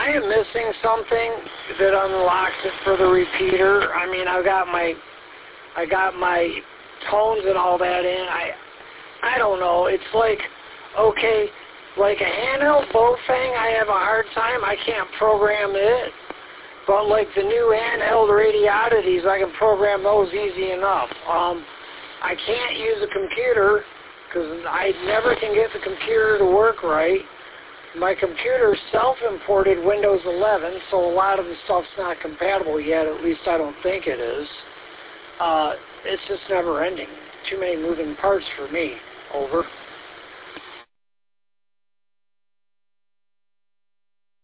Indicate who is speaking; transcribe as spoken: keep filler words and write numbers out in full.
Speaker 1: I am missing something that unlocks it for the repeater. I mean, I've got my, I got my tones and all that in. I, I don't know. It's like, okay, like a handheld Bofang, I have a hard time. I can't program it. But like the new handheld Radiodities, I can program those easy enough. Um, I can't use a computer because I never can get the computer to work right. My computer self-imported Windows eleven, so a lot of the stuff's not compatible yet. At least I don't think it is. Uh, it's just never ending. Too many moving parts for me. Over.